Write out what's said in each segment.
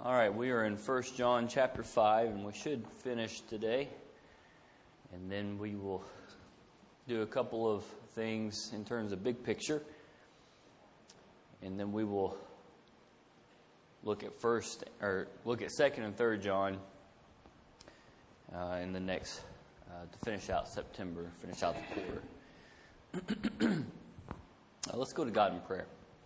All right, we are in 1 John chapter 5, and we should finish today. And then we will do a couple of things in terms of big picture. And then we will look at 2nd and 3rd John in the next, to finish out September, finish out the quarter. Let's go to God in prayer.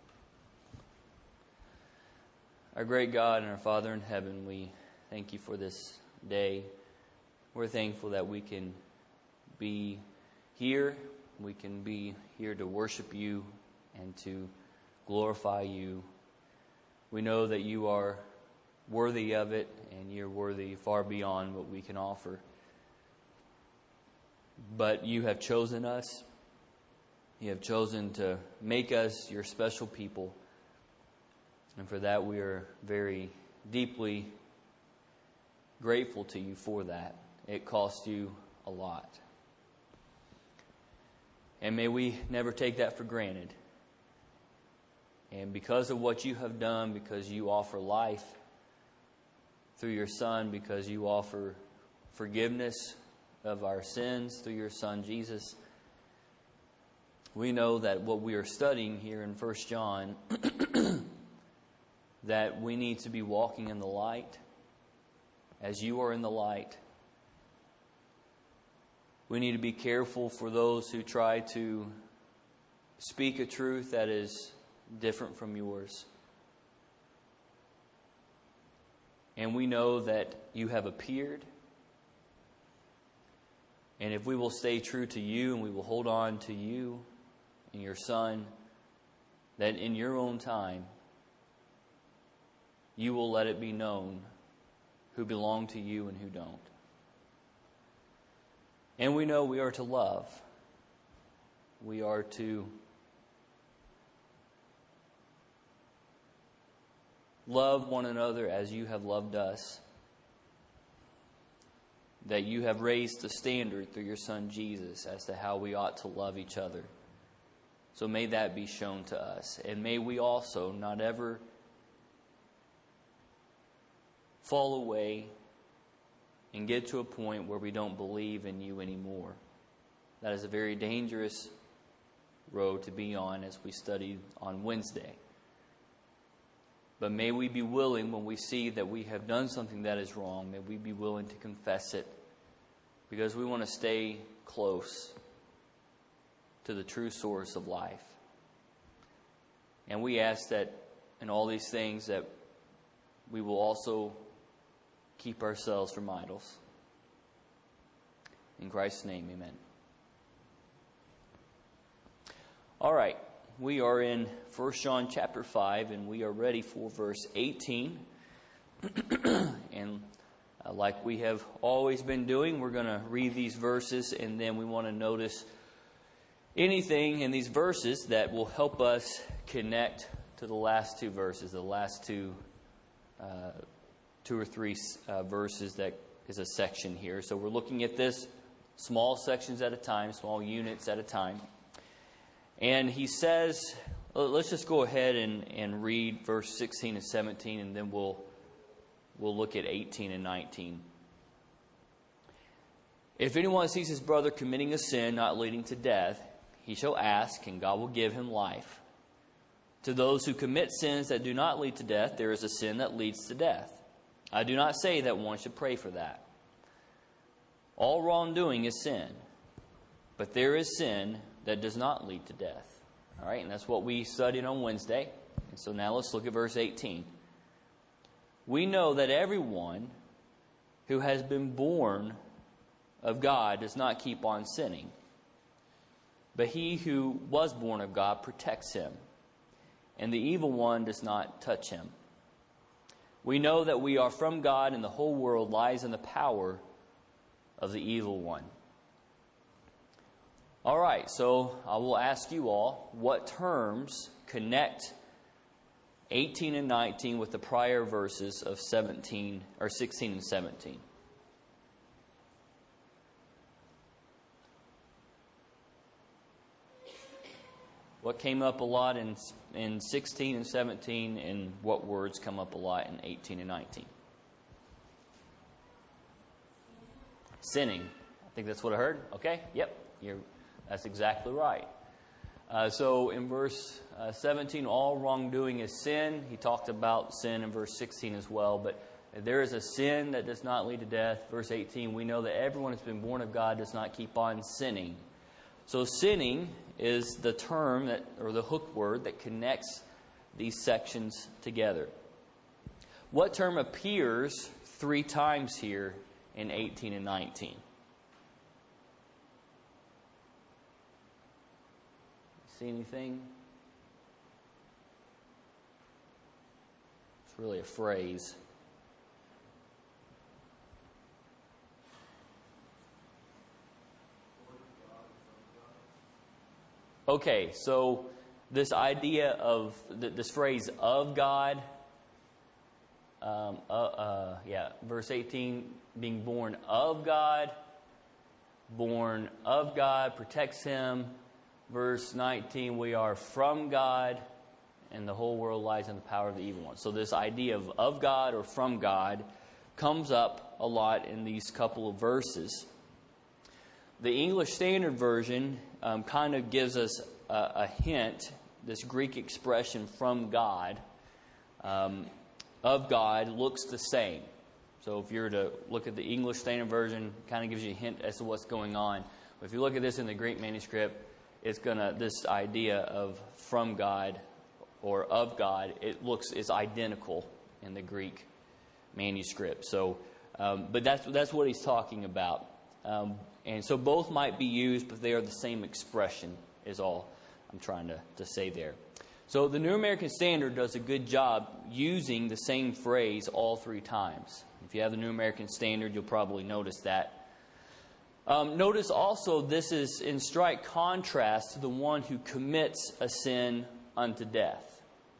Our great God and our Father in heaven, we thank you for this day. We're thankful that we can be here. We can be here to worship you and to glorify you. We know that you are worthy of it, and you're worthy far beyond what we can offer. But you have chosen us. You have chosen to make us your special people. And for that, we are very deeply grateful to you for that. It cost you a lot. And may we never take that for granted. And because of what you have done, because you offer life through your Son, because you offer forgiveness of our sins through your Son, Jesus, we know that what we are studying here in 1 John that we need to be walking in the light as you are in the light. We need to be careful for those who try to speak a truth that is different from yours. And we know that you have appeared. And if we will stay true to you and we will hold on to you and your Son, that in your own time, you will let it be known who belong to you and who don't. And we know we are to love. We are to love one another as you have loved us. That you have raised the standard through your Son Jesus as to how we ought to love each other. So may that be shown to us. And may we also not ever fall away and get to a point where we don't believe in you anymore. That is a very dangerous road to be on, as we studied on Wednesday. But may we be willing, when we see that we have done something that is wrong, may we be willing to confess it, because we want to stay close to the true source of life. And we ask that in all these things that we will also keep ourselves from idols. In Christ's name, amen. All right, we are in 1 John chapter 5, and we are ready for verse 18. And like we have always been doing, we're going to read these verses, and then we want to notice anything in these verses that will help us connect to the last two verses, the last two or three verses that is a section here. So we're looking at this small sections at a time, small units at a time. And he says, let's just go ahead and read verse 16 and 17, and then we'll look at 18 and 19. If anyone sees his brother committing a sin not leading to death, he shall ask, and God will give him life. To those who commit sins that do not lead to death, there is a sin that leads to death. I do not say that one should pray for that. All wrongdoing is sin, but there is sin that does not lead to death. All right, and that's what we studied on Wednesday. And so now let's look at verse 18. We know that everyone who has been born of God does not keep on sinning, but he who was born of God protects him, and the evil one does not touch him. We know that we are from God, and the whole world lies in the power of the evil one. All right, so I will ask you all, what terms connect 18 and 19 with the prior verses of 16 and 17? What came up a lot in 16 and 17, and what words come up a lot in 18 and 19? Sinning. I think that's what I heard. Okay? Yep. That's exactly right. So in verse 17, all wrongdoing is sin. He talked about sin in verse 16 as well. But there is a sin that does not lead to death. Verse 18, we know that everyone who's been born of God does not keep on sinning. So sinning is the term or the hook word that connects these sections together. What term appears 3 times here in 18 and 19? See anything? It's really a phrase. Okay, so this idea of this phrase "of God," verse 18, being born of God protects him. Verse 19, we are from God, and the whole world lies in the power of the evil one. So this idea of God or from God comes up a lot in these couple of verses. The English Standard Version kind of gives us a hint. This Greek expression "from God," of God, looks the same. So if you're to look at the English Standard Version, it kind of gives you a hint as to what's going on. But if you look at this in the Greek manuscript, this idea of "from God" or "of God," it's identical in the Greek manuscript. So, but that's what he's talking about. And so both might be used, but they are the same expression is all I'm trying to say there. So the New American Standard does a good job using the same phrase all 3 times. If you have the New American Standard, you'll probably notice that. Notice also this is in strike contrast to the one who commits a sin unto death.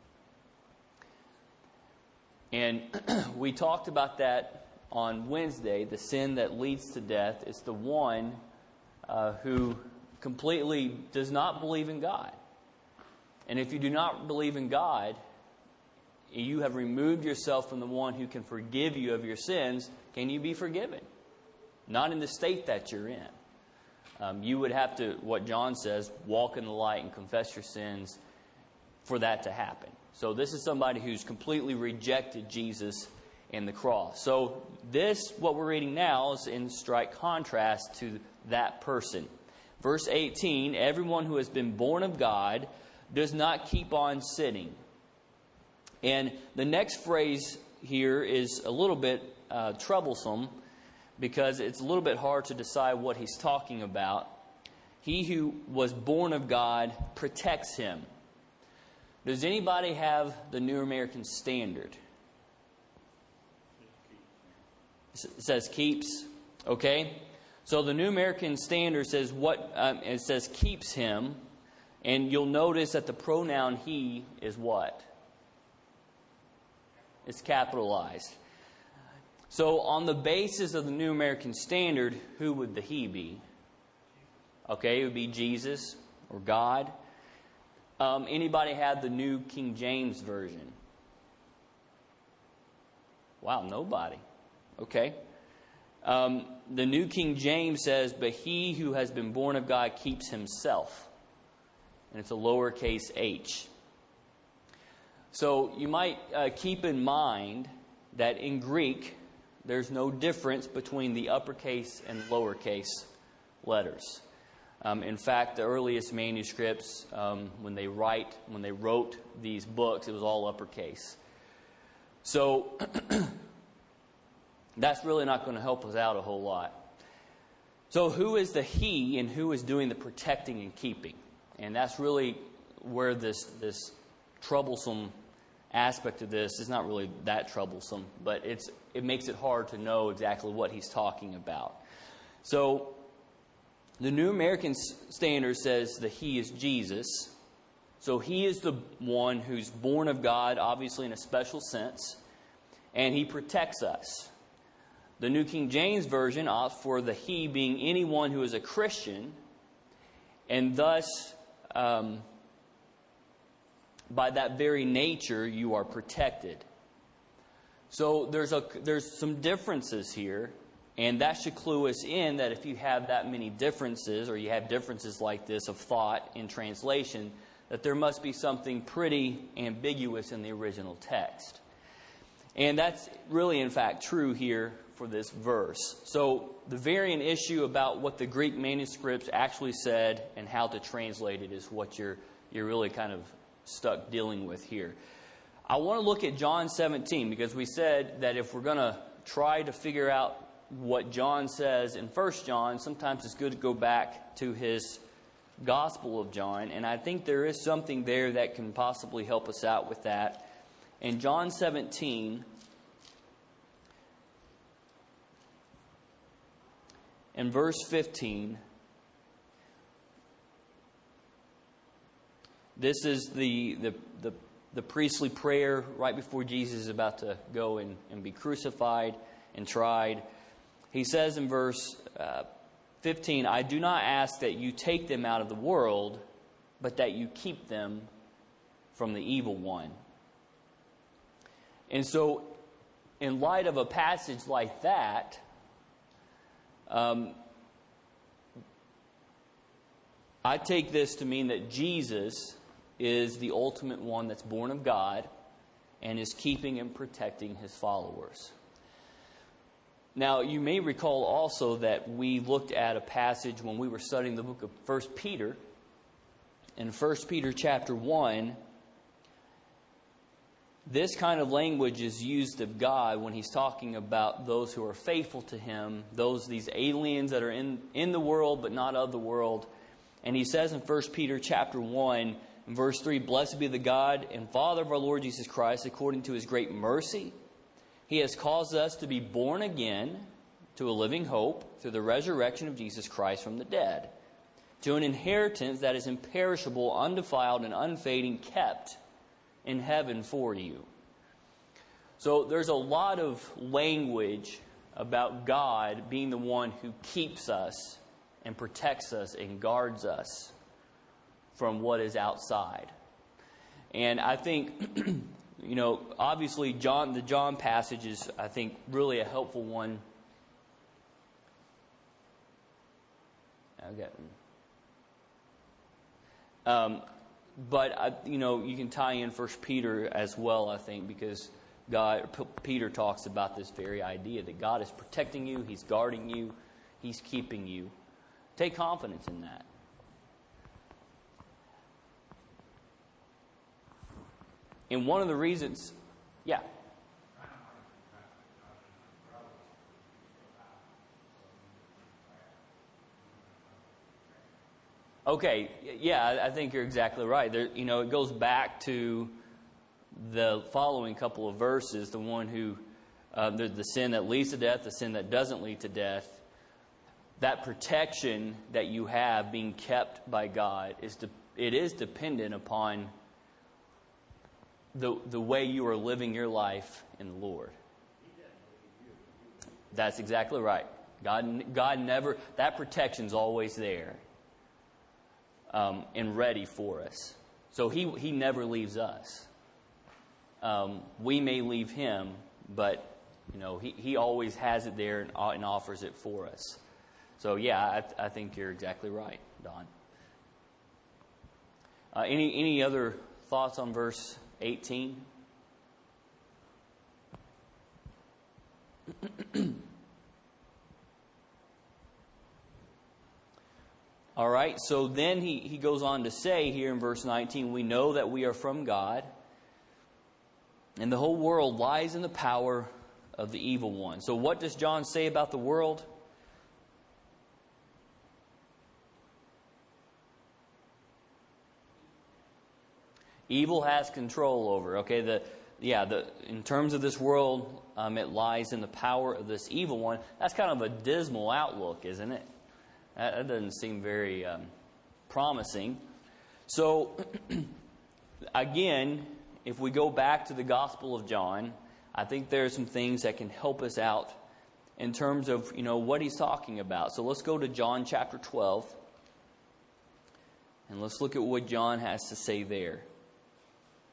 And we talked about that on Wednesday. The sin that leads to death is the one who completely does not believe in God. And if you do not believe in God, you have removed yourself from the one who can forgive you of your sins. Can you be forgiven? Not in the state that you're in. You would have to, what John says, walk in the light and confess your sins for that to happen. So this is somebody who's completely rejected Jesus and the cross. So what we're reading now, is in strike contrast to that person. Verse 18, everyone who has been born of God does not keep on sinning. And the next phrase here is a little bit troublesome, because it's a little bit hard to decide what he's talking about. He who was born of God protects him. Does anybody have the New American Standard? It says keeps. Okay. So the New American Standard says it says keeps him. And you'll notice that the pronoun he is what? It's capitalized. So on the basis of the New American Standard, who would the he be? Okay, it would be Jesus or God. Anybody have the New King James Version? Wow, nobody. Okay. The New King James says, but he who has been born of God keeps himself. And it's a lowercase h. So you might keep in mind that in Greek, there's no difference between the uppercase and lowercase letters. In fact, the earliest manuscripts, when they wrote these books, it was all uppercase. So that's really not going to help us out a whole lot. So who is the he and who is doing the protecting and keeping? And that's really where this troublesome aspect of this is not really that troublesome, but it makes it hard to know exactly what he's talking about. So the New American Standard says that he is Jesus. So he is the one who's born of God, obviously in a special sense, and he protects us. The New King James Version opts for the he being anyone who is a Christian, and thus by that very nature, you are protected. So there's some differences here, and that should clue us in that if you have that many differences, or you have differences like this of thought in translation, that there must be something pretty ambiguous in the original text. And that's really, in fact, true here for this verse. So the variant issue about what the Greek manuscripts actually said and how to translate it is what you're really kind of stuck dealing with here. I want to look at John 17, because we said that if we're going to try to figure out what John says in 1 John, sometimes it's good to go back to his Gospel of John, and I think there is something there that can possibly help us out with that. In John 17, in verse 15, this is the priestly prayer right before Jesus is about to go and be crucified and tried. He says in verse 15, I do not ask that you take them out of the world, but that you keep them from the evil one. And so, in light of a passage like that, I take this to mean that Jesus is the ultimate one that's born of God and is keeping and protecting his followers. Now, you may recall also that we looked at a passage when we were studying the book of 1 Peter. In 1 Peter chapter 1, this kind of language is used of God when he's talking about those who are faithful to him, these aliens that are in the world but not of the world. And he says in 1 Peter chapter 1, in verse 3, Blessed be the God and Father of our Lord Jesus Christ, according to his great mercy. He has caused us to be born again to a living hope through the resurrection of Jesus Christ from the dead, to an inheritance that is imperishable, undefiled, and unfading, kept in heaven for you. So there's a lot of language about God being the one who keeps us and protects us and guards us from what is outside. And I think obviously the John passage is, I think, really a helpful one. But you can tie in 1 Peter as well, I think, because Peter talks about this very idea that God is protecting you, he's guarding you, he's keeping you. Take confidence in that. And one of the reasons, yeah. Okay, yeah, I think you're exactly right. There, it goes back to the following couple of verses. The one who, the sin that leads to death, the sin that doesn't lead to death. That protection that you have being kept by God it is dependent upon the way you are living your life in the Lord. That's exactly right. God never, that protection's always there and ready for us. So he never leaves us. We may leave him, but he always has it there and offers it for us. So yeah, I think you're exactly right, Don. Any other thoughts on verse 18? All right, so then he goes on to say here in verse 19, we know that we are from God, and the whole world lies in the power of the evil one. So what does John say about the world? Evil has control over. Okay, in terms of this world, it lies in the power of this evil one. That's kind of a dismal outlook, isn't it? That doesn't seem very promising. So, again, if we go back to the Gospel of John, I think there are some things that can help us out in terms of, what he's talking about. So let's go to John chapter 12, and let's look at what John has to say there.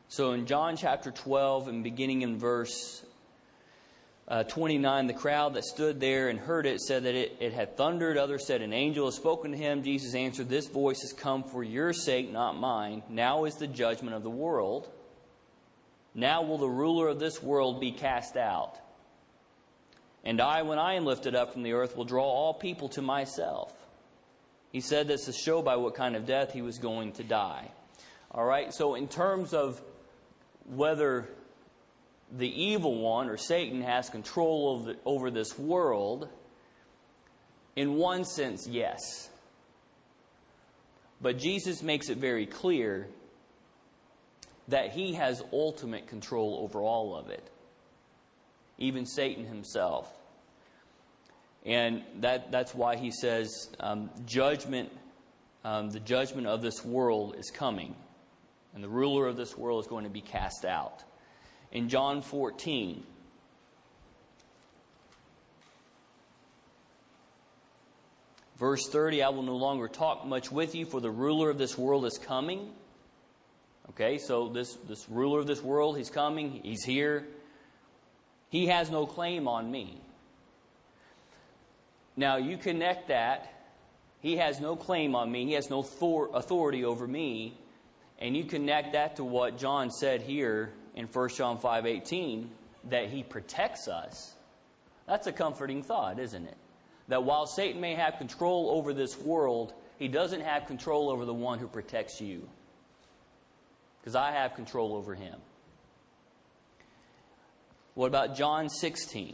So in John chapter 12 and beginning in verse 29, the crowd that stood there and heard it said that it had thundered. Others said, an angel has spoken to him. Jesus answered, this voice has come for your sake, not mine. Now is the judgment of the world. Now will the ruler of this world be cast out. And I, when I am lifted up from the earth, will draw all people to myself. He said this to show by what kind of death he was going to die. All right, so in terms of whether the evil one or Satan has control over this world, in one sense, yes. But Jesus makes it very clear that he has ultimate control over all of it, even Satan himself. And that's why he says judgment, the judgment of this world is coming, and the ruler of this world is going to be cast out. In John 14, verse 30, I will no longer talk much with you, for the ruler of this world is coming. Okay, so this ruler of this world, he's coming, he's here. He has no claim on me. Now, you connect that, he has no claim on me, he has no authority over me, and you connect that to what John said here in 1 John 5:18, that he protects us. That's a comforting thought, isn't it? That while Satan may have control over this world, he doesn't have control over the one who protects you. Because I have control over him. What about John 16?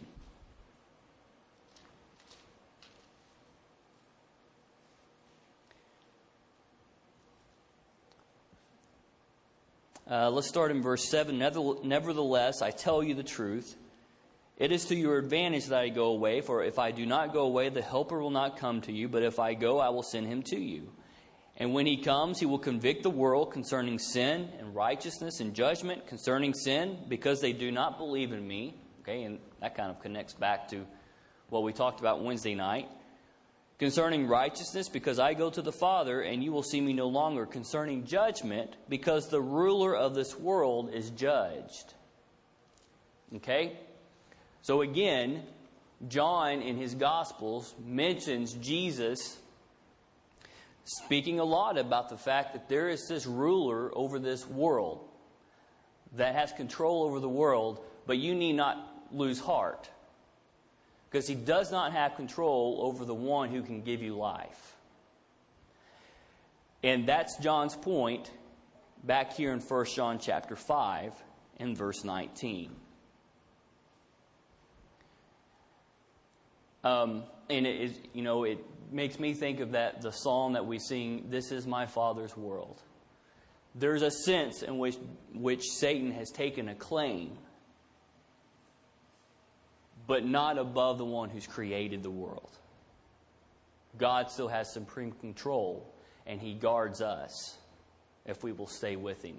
Let's start in verse 7. Nevertheless, I tell you the truth. It is to your advantage that I go away, for if I do not go away, the Helper will not come to you, but if I go, I will send him to you. And when he comes, he will convict the world concerning sin and righteousness and judgment. Concerning sin, because they do not believe in me. Okay, and that kind of connects back to what we talked about Wednesday night. Concerning righteousness, because I go to the Father, and you will see me no longer. Concerning judgment, because the ruler of this world is judged. Okay? So again, John in his Gospels mentions Jesus speaking a lot about the fact that there is this ruler over this world that has control over the world, but you need not lose heart, because he does not have control over the one who can give you life. And that's John's point back here in 1 John chapter 5 and verse 19. And it makes me think of the psalm that we sing, "This is my Father's world." There's a sense in which Satan has taken a claim, but not above the one who's created the world. God still has supreme control, and he guards us if we will stay with him.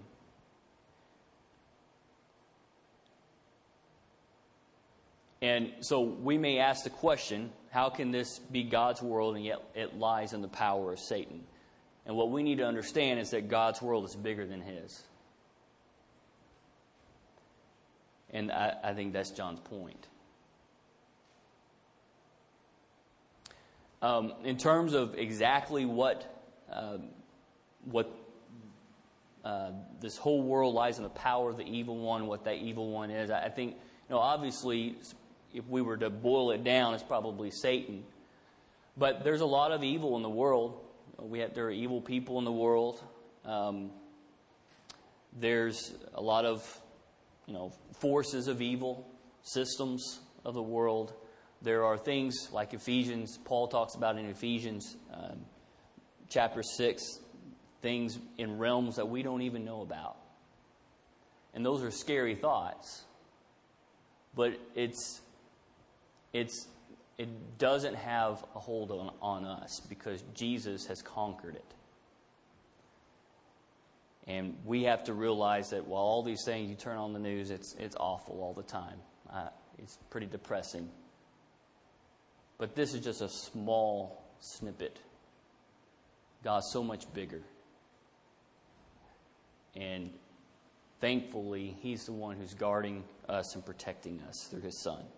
And so we may ask the question, how can this be God's world and yet it lies in the power of Satan? And what we need to understand is that God's world is bigger than his. And I think that's John's point. In terms of exactly what this whole world lies in the power of the evil one, what that evil one is, I think, obviously, if we were to boil it down, it's probably Satan. But there's a lot of evil in the world. There are evil people in the world. There's a lot of, forces of evil, systems of the world. There are things like Ephesians, Paul talks about in Ephesians chapter 6, things in realms that we don't even know about. And those are scary thoughts. But it doesn't have a hold on us because Jesus has conquered it. And we have to realize that while all these things, you turn on the news, it's awful all the time. It's pretty depressing. But this is just a small snippet. God's so much bigger. And thankfully, He's the one who's guarding us and protecting us through His Son.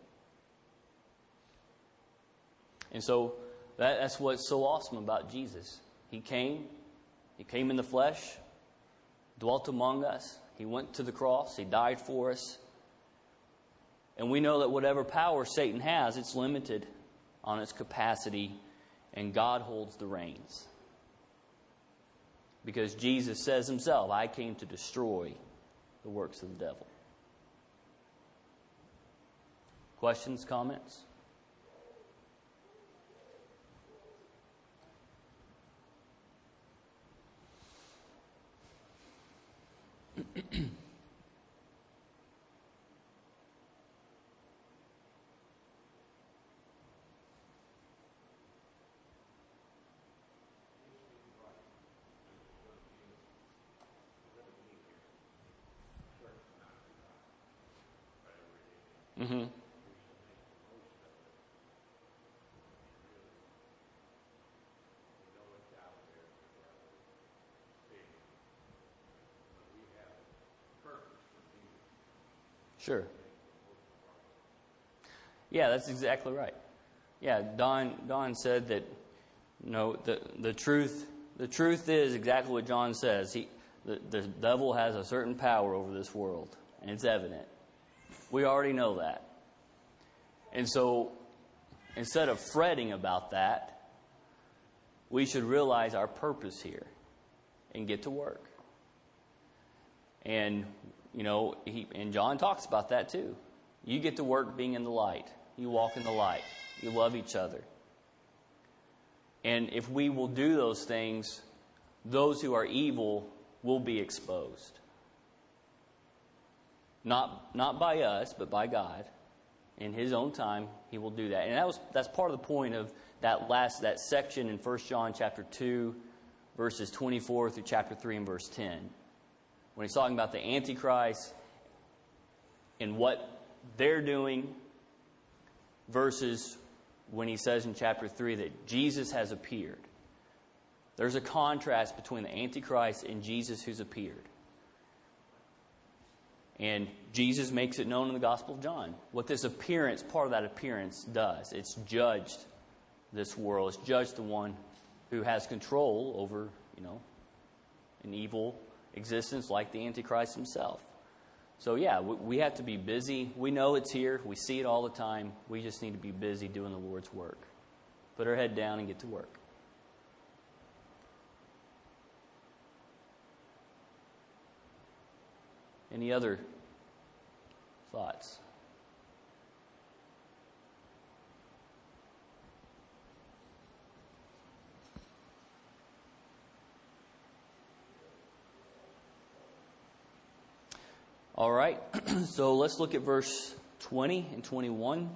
And so that's what's so awesome about Jesus. He came in the flesh, dwelt among us. He went to the cross. He died for us. And we know that whatever power Satan has, it's limited on its capacity, and God holds the reins. Because Jesus says Himself, I came to destroy the works of the devil. Questions, comments? Mm-hmm. Sure. Yeah, that's exactly right. Yeah, Don said that, the truth is exactly what John says. The devil has a certain power over this world, and it's evident. We already know that. And so, instead of fretting about that, we should realize our purpose here and get to work. And, and John talks about that too. You get to work being in the light. You walk in the light. You love each other. And if we will do those things, those who are evil will be exposed. Not by us, but by God. In His own time, He will do that. And that's part of the point of that section in 1 John chapter 2, verses 24 through chapter 3 and verse 10. When he's talking about the Antichrist and what they're doing versus when he says in chapter 3 that Jesus has appeared. There's a contrast between the Antichrist and Jesus who's appeared. And Jesus makes it known in the Gospel of John what this appearance, part of that appearance, does. It's judged this world. It's judged the one who has control over, an evil existence like the Antichrist himself. So yeah, we have to be busy. We know it's here. We see it all the time. We just need to be busy doing the Lord's work. Put our head down and get to work. Any other thoughts? All right, so let's look at verse 20 and 21.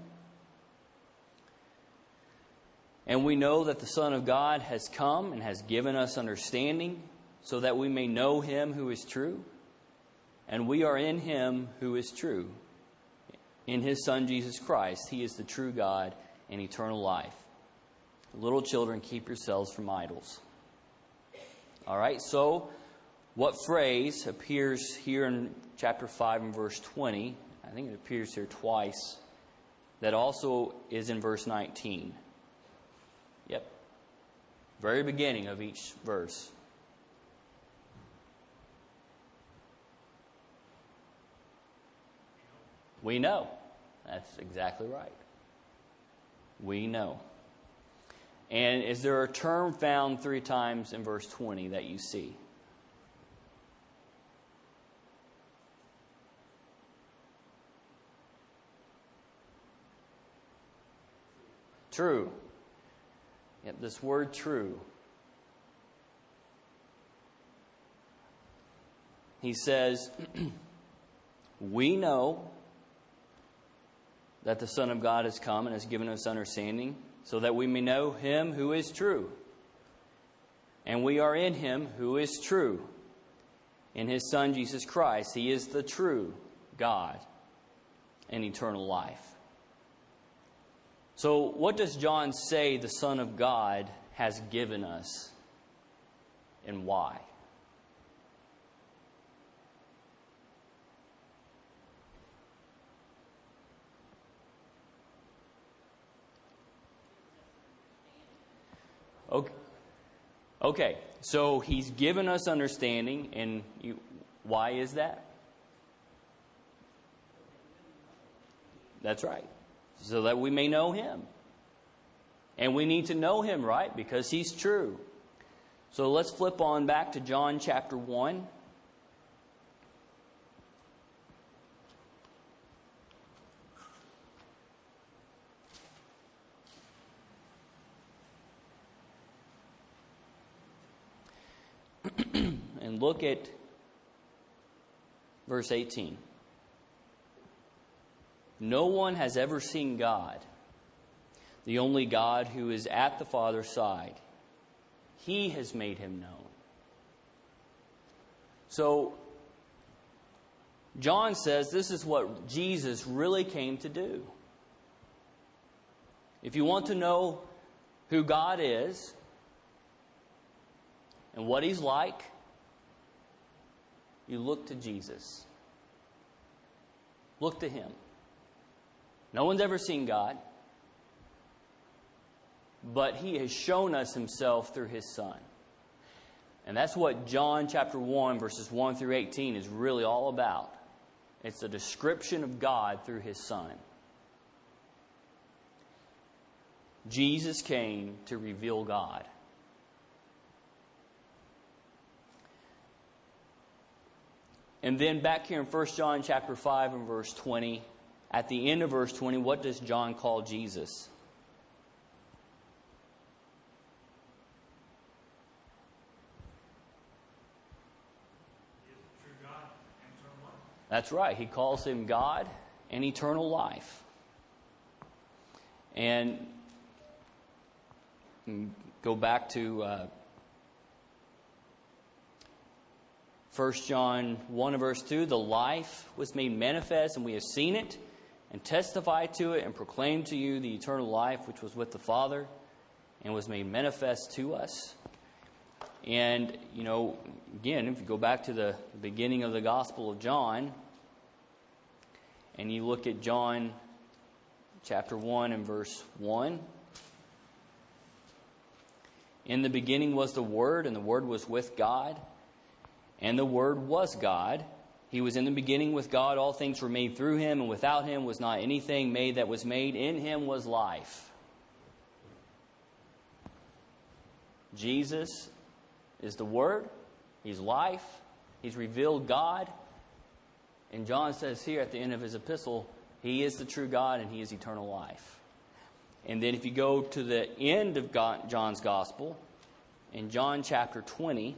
And we know that the Son of God has come and has given us understanding, so that we may know Him who is true. And we are in Him who is true, in His Son Jesus Christ. He is the true God and eternal life. Little children, keep yourselves from idols. All right, so what phrase appears here in chapter 5 and verse 20? I think it appears here twice. That also is in verse 19. Yep. Very beginning of each verse. We know. That's exactly right. We know. And is there a term found 3 times in verse 20 that you see? True. Yep, this word true. He says, we know that the Son of God has come and has given us understanding, so that we may know Him who is true. And we are in Him who is true, in His Son Jesus Christ. He is the true God and eternal life. So what does John say the Son of God has given us, and why? Okay. Okay, so He's given us understanding, and why is that? That's right. So that we may know Him. And we need to know Him, right? Because He's true. So let's flip on back to John chapter 1. And look at verse 18. No one has ever seen God, the only God who is at the Father's side. He has made Him known. So, John says this is what Jesus really came to do. If you want to know who God is and what He's like, you look to Jesus. Look to Him. No one's ever seen God, but He has shown us Himself through His Son. And that's what John chapter 1, verses 1 through 18 is really all about. It's a description of God through His Son. Jesus came to reveal God. And then back here in 1 John chapter 5 and verse 20, at the end of verse 20, what does John call Jesus? He is the true God and eternal life. That's right. He calls Him God and eternal life. And go back to 1 John 1 and verse 2, the life was made manifest, and we have seen it, and testified to it, and proclaimed to you the eternal life which was with the Father, and was made manifest to us. And, again, if you go back to the beginning of the Gospel of John, and you look at John chapter 1 and verse 1, in the beginning was the Word, and the Word was with God, and the Word was God. He was in the beginning with God. All things were made through Him, and without Him was not anything made that was made. In Him was life. Jesus is the Word. He's life. He's revealed God. And John says here at the end of his epistle, He is the true God and He is eternal life. And then if you go to the end of John's Gospel, in John chapter 20,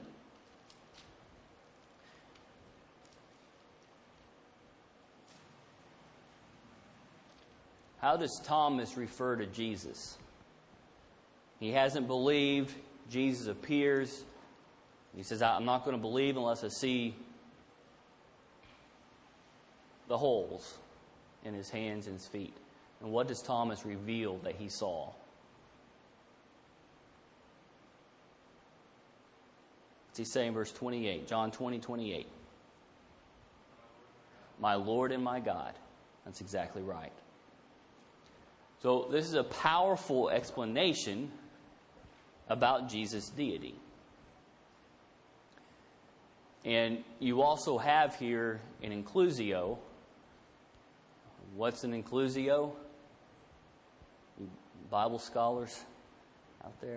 how does Thomas refer to Jesus? He hasn't believed. Jesus appears. He says, I'm not going to believe unless I see the holes in His hands and His feet. And what does Thomas reveal that he saw? What's he say in verse 28? John 20:28. My Lord and my God. That's exactly right. So this is a powerful explanation about Jesus' deity. And you also have here an inclusio. What's an inclusio? You Bible scholars out there?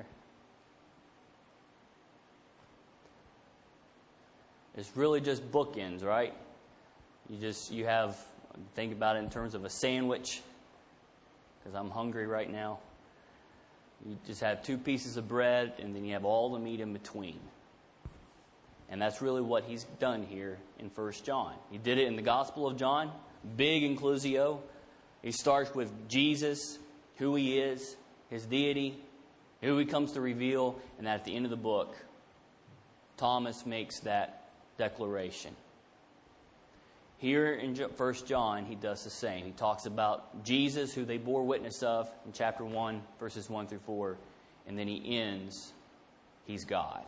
It's really just bookends, right? You have, think about it in terms of a sandwich, because I'm hungry right now. You just have two pieces of bread, and then you have all the meat in between. And that's really what He's done here in 1 John. He did it in the Gospel of John, big inclusio. He starts with Jesus, who He is, His deity, who He comes to reveal, and at the end of the book, Thomas makes that declaration. Here in 1 John, he does the same. He talks about Jesus, who they bore witness of in chapter 1, verses 1 through 4. And then he ends, He's God.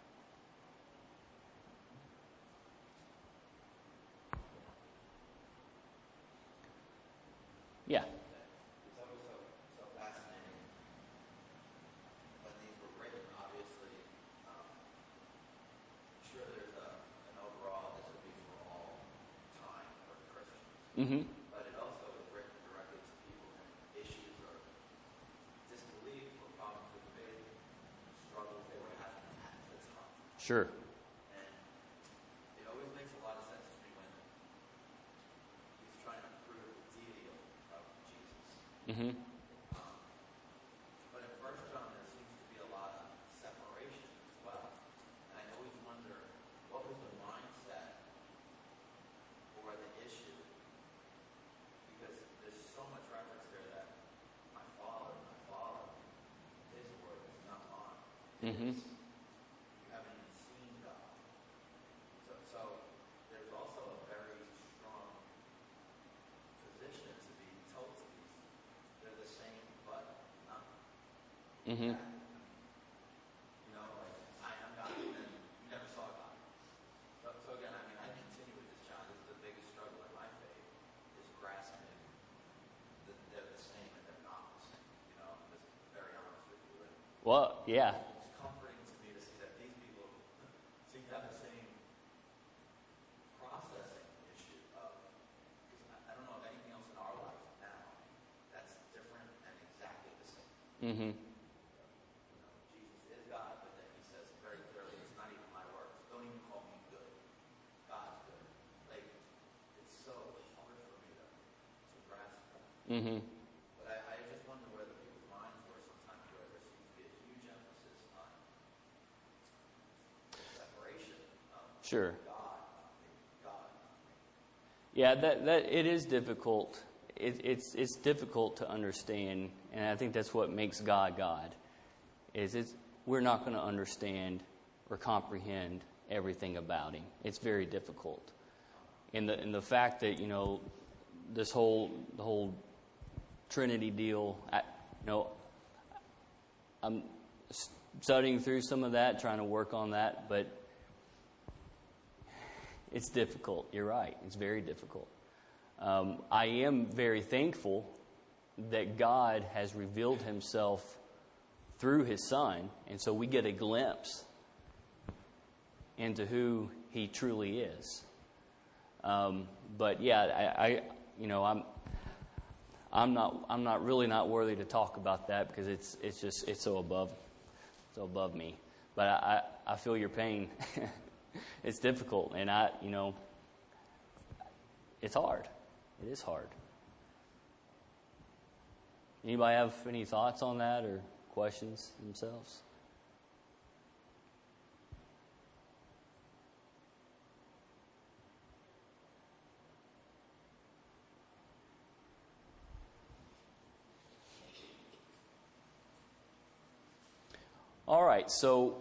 Yeah. It's always so fascinating when these were written Mm-hmm. But it also is written directly to people in issues or disbelief or problems with faith, struggles they were having at the time. Sure. And it always makes a lot of sense to me when he's trying to prove the deity of Jesus. Mm-hmm. But in First John, there seems to be a lot of separation as well. And I always wonder, what was the mindset or the issue? Because there's so much reference there that my father, his word is not mine. Mm-hmm. You haven't even seen God. So there's also a very strong position to be told to these. They're the same, but not. Mm-hmm. You know, like, I am God, and then you never saw God. So again, I mean, I continue with this, John. This is the biggest struggle in my faith, is grasping that they're the same and they're not. You know, I'm just very honest with you. And Well, yeah. it's comforting to me to see that these people seem to have the same processing issue of, because I don't know of anything else in our life now that's different and exactly the same. Mm-hmm. You know, Jesus is God, but then he says very clearly, it's not even my works. Don't even call me good. God's good. Like, it's so hard for me to grasp that. Mm-hmm. But I just wonder where the people's minds were sometimes, where there seems to be a huge emphasis on separation of Sure. God, not me, God, not me. Yeah, that it is difficult. It's difficult to understand, and I think that's what makes God God. We're not going to understand or comprehend everything about Him. It's very difficult, and the fact that the whole Trinity deal. I'm studying through some of that, trying to work on that, but it's difficult. You're right. It's very difficult. I am very thankful that God has revealed Himself through His Son, and so we get a glimpse into who He truly is. But yeah, I'm not really not worthy to talk about that because it's so above me. But I feel your pain. It's difficult, and it's hard. It is hard. Anybody have any thoughts on that or questions themselves? All right, so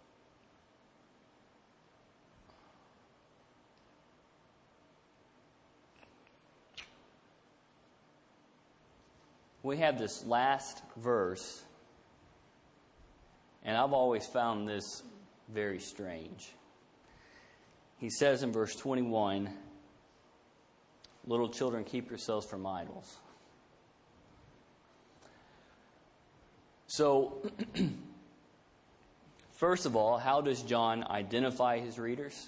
we have this last verse, and I've always found this very strange. He says in verse 21, "Little children, keep yourselves from idols." So, first of all, how does John identify his readers?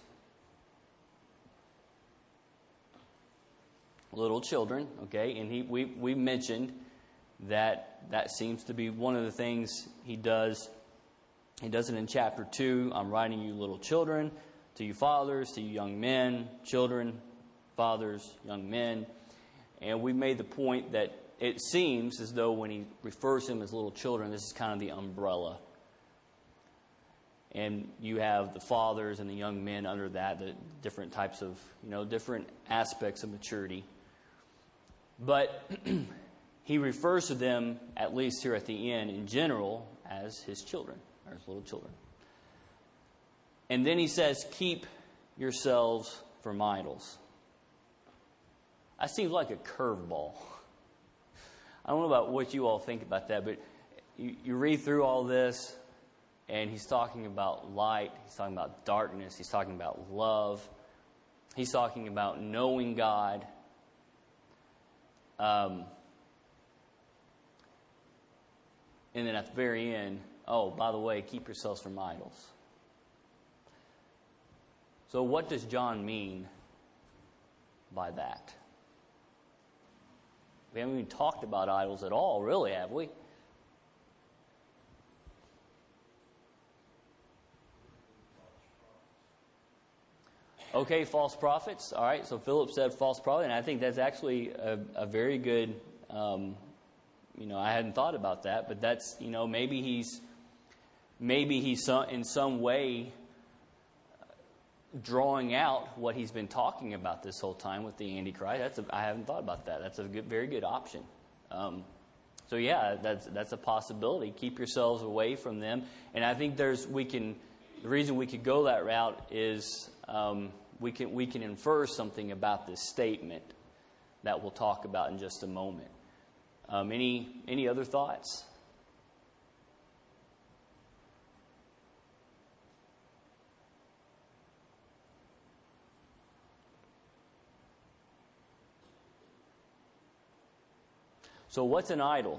Little children, okay? And we mentioned that seems to be one of the things he does. He does it in chapter 2. I'm writing you little children, to you fathers, to you young men, children, fathers, young men. And we made the point that it seems as though when he refers to them as little children, this is kind of the umbrella. And you have the fathers and the young men under that, the different types of, different aspects of maturity. But he refers to them, at least here at the end, in general, as his children, or his little children. And then he says, keep yourselves from idols. That seems like a curveball. I don't know about what you all think about that, but you read through all this, and he's talking about light, he's talking about darkness, he's talking about love, he's talking about knowing God. And then at the very end, oh, by the way, keep yourselves from idols. So what does John mean by that? We haven't even talked about idols at all, really, have we? Okay, false prophets. All right, so Philip said false prophet, and I think that's actually a very good, I hadn't thought about that, but that's, maybe he's in some way drawing out what he's been talking about this whole time with the Antichrist. I haven't thought about that. That's a very good option. So yeah, that's a possibility. Keep yourselves away from them. And I think the reason we could go that route is we can infer something about this statement that we'll talk about in just a moment. Any other thoughts? So what's an idol?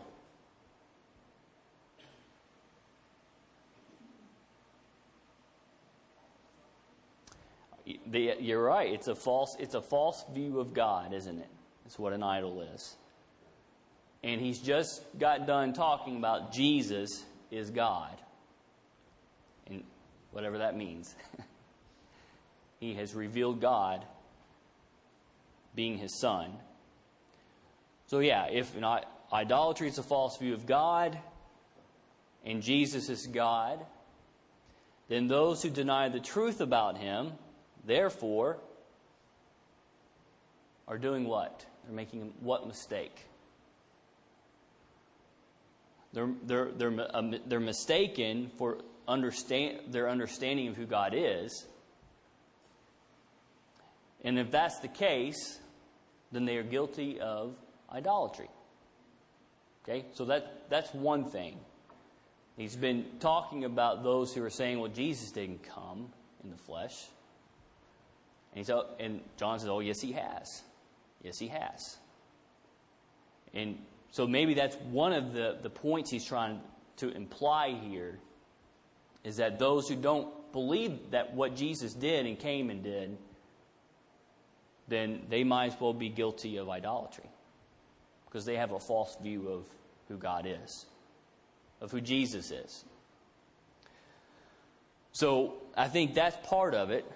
You're right. It's a false view of God, isn't it? That's what an idol is. And he's just got done talking about Jesus is God. And whatever that means. He has revealed God being his son. So yeah, if not, idolatry is a false view of God, and Jesus is God, then those who deny the truth about him, therefore, are doing what? They're making what mistake? They're mistaken for their understanding of who God is. And if that's the case, then they are guilty of idolatry. Okay, so that's one thing. He's been talking about those who are saying, well, Jesus didn't come in the flesh. And John says, oh, yes, he has. Yes, he has. And so maybe that's one of the points he's trying to imply here, is that those who don't believe that what Jesus did and came and did, then they might as well be guilty of idolatry. Because they have a false view of who God is, of who Jesus is. So I think that's part of it.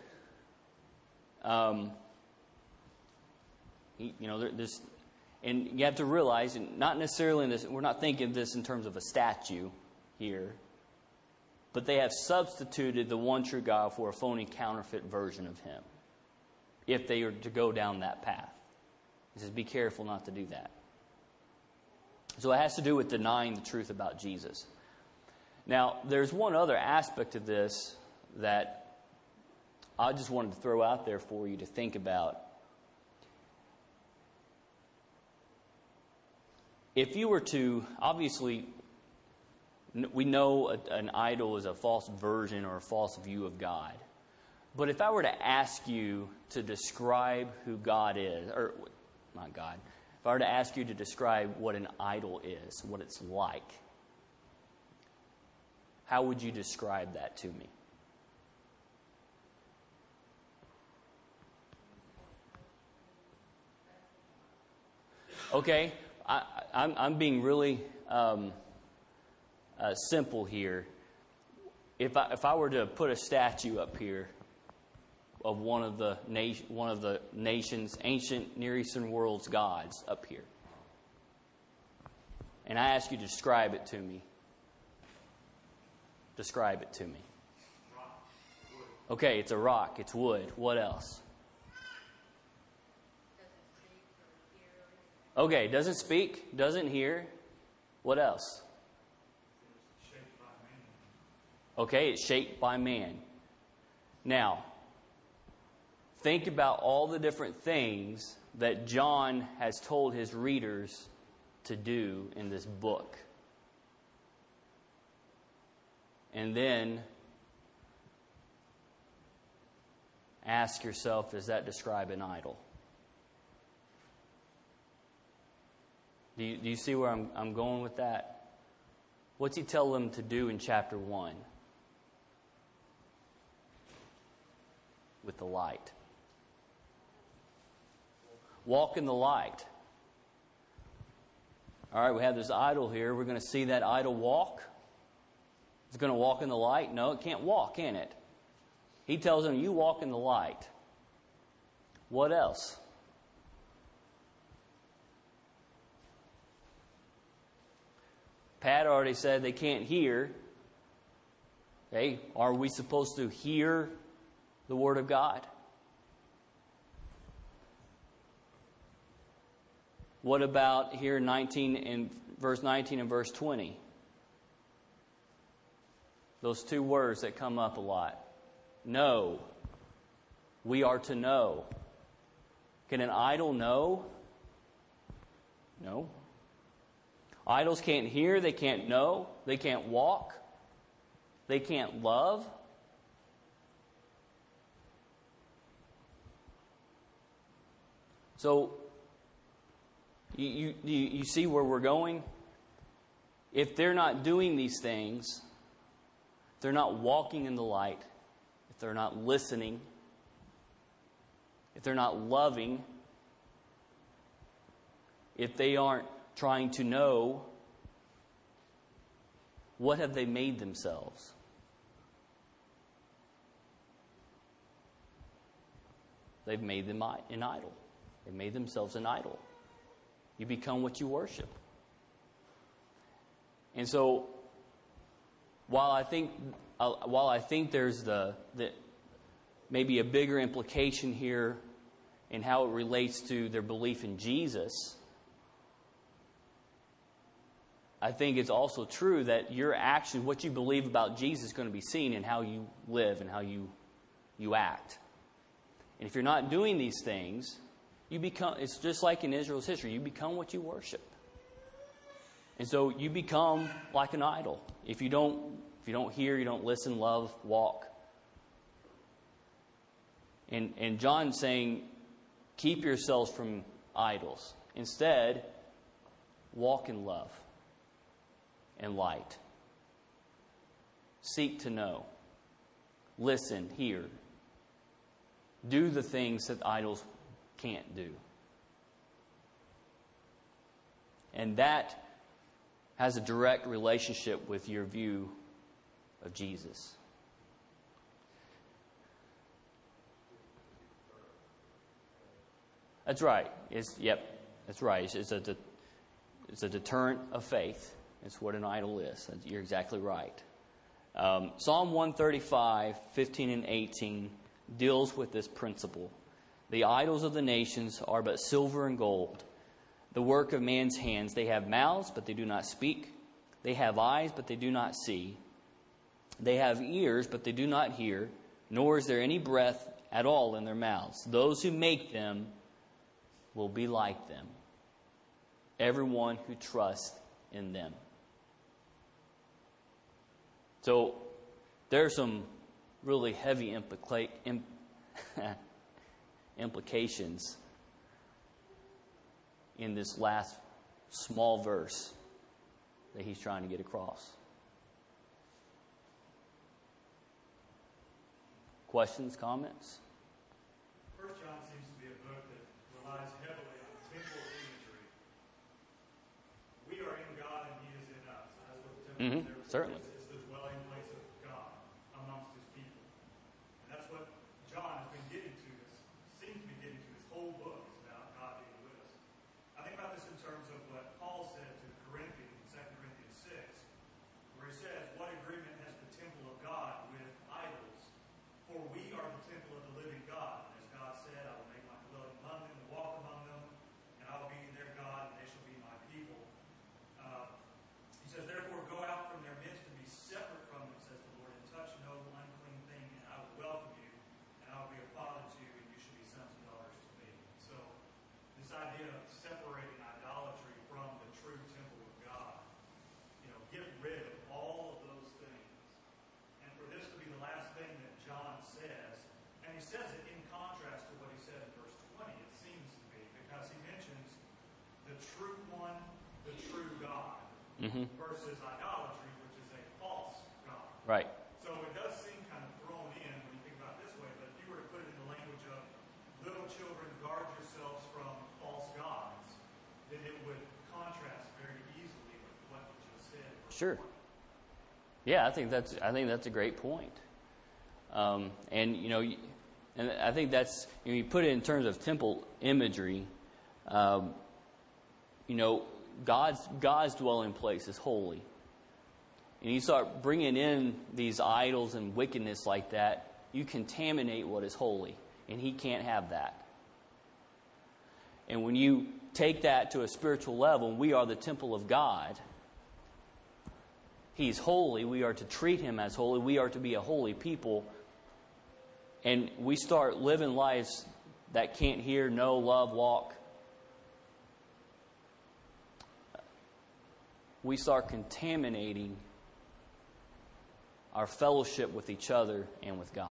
And you have to realize, and not necessarily in this, we're not thinking of this in terms of a statue here, but they have substituted the one true God for a phony counterfeit version of him, if they are to go down that path. He says, be careful not to do that. So it has to do with denying the truth about Jesus. Now, there's one other aspect of this that I just wanted to throw out there for you to think about. If you were to, obviously, we know an idol is a false version or a false view of God. But if I were to ask you to describe who God is, or not God, if I were to ask you to describe what an idol is, what it's like, how would you describe that to me? Okay, I'm being really simple here. If I were to put a statue up here of one of the nation's ancient Near Eastern world's gods up here, and I ask you to describe it to me. Describe it to me. Okay, it's a rock. It's wood. What else? Okay, doesn't speak, doesn't hear. What else? Okay, it's shaped by man. Now, think about all the different things that John has told his readers to do in this book. And then ask yourself, does that describe an idol? Do you see where I'm going with that? What's he tell them to do in chapter 1? With the light. Walk in the light. All right, we have this idol here. We're going to see that idol walk. It's going to walk in the light. No, it can't walk, can it? He tells them, you walk in the light. What else? Pat already said they can't hear. Okay, are we supposed to hear the Word of God? What about here 19 and verse 19 and verse 20? Those two words that come up a lot. Know. We are to know. Can an idol know? No. Idols can't hear, they can't know, they can't walk, they can't love. So, you see where we're going? If they're not doing these things, if they're not walking in the light, if they're not listening, if they're not loving, if they aren't trying to know, what have they made themselves? They've made them an idol. They've made themselves an idol. You become what you worship. And so, while I think there's the maybe a bigger implication here in how it relates to their belief in Jesus, I think it's also true that your action, what you believe about Jesus, is going to be seen in how you live and how you act. And if you're not doing these things, you become, it's just like in Israel's history, you become what you worship. And so you become like an idol. If you don't hear, you don't listen, love, walk. And John's saying, keep yourselves from idols. Instead, walk in love and light. Seek to know. Listen, hear. Do the things that idols can't do. And that has a direct relationship with your view of Jesus. That's right. That's right. It's a deterrent of faith. It's what an idol is. You're exactly right. Psalm 135, 15 and 18 deals with this principle. The idols of the nations are but silver and gold, the work of man's hands. They have mouths, but they do not speak. They have eyes, but they do not see. They have ears, but they do not hear, nor is there any breath at all in their mouths. Those who make them will be like them, everyone who trusts in them. So there's some really heavy implications in this last small verse that he's trying to get across. Questions, comments? 1 John seems to be a book that relies heavily on temple imagery. We are in God and He is in us. That's what the temple is there for. Certainly. It's the dwelling place of God amongst His people. And that's what John has been getting to this, seems to be getting to this whole book is about God being with us. I think about this in terms of what Paul said to the Corinthians in 2 Corinthians 6, where he says, what agreement has the temple of God with idols? For we are the temple of the living God. And as God said, I will make my dwelling among them and walk among them, and I will be their God, and they shall be my people. He says, therefore, go out from their midst and be separate from them, says the Lord, and touch no unclean thing, and I will welcome you, and I will be a father to you, and you shall be sons and daughters to me. So, this idea of separating idolatry from the true temple of God, get rid of all of those things. And for this to be the last thing that John says, and he says it in contrast to what he said in verse 20, it seems to be, because he mentions the true one, the true God, versus idolatry, which is a false God. Right. So it does seem kind of thrown in when you think about it this way, but if you were to put it in the language of little children, guard yourselves from false gods, then it would contrast very Sure. Yeah, I think that's a great point. And I think that's, you put it in terms of temple imagery. God's dwelling place is holy, and you start bringing in these idols and wickedness like that, you contaminate what is holy, and He can't have that. And when you take that to a spiritual level, we are the temple of God. He's holy. We are to treat Him as holy. We are to be a holy people. And we start living lives that can't hear, know, love, walk. We start contaminating our fellowship with each other and with God.